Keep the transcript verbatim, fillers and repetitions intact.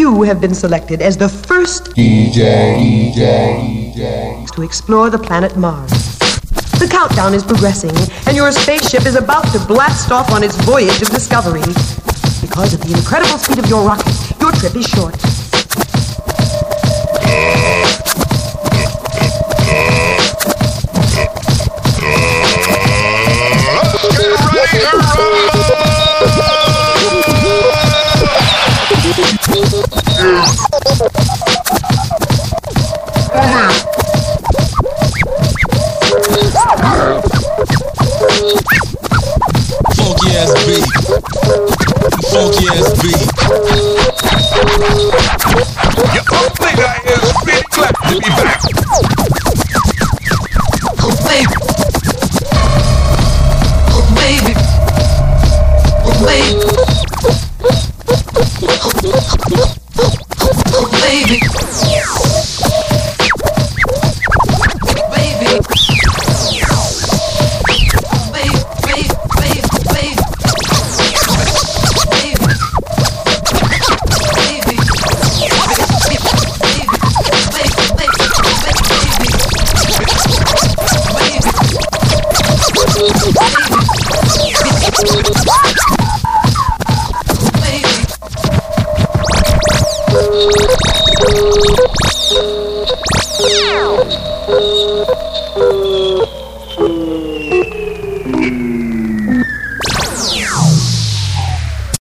You have been selected as the first D J, D J, D J to explore the planet Mars. The countdown is progressing, and your spaceship is about to blast off on its voyage of discovery. Because of the incredible speed of your rocket, your trip is short. Let's get ready to rumble!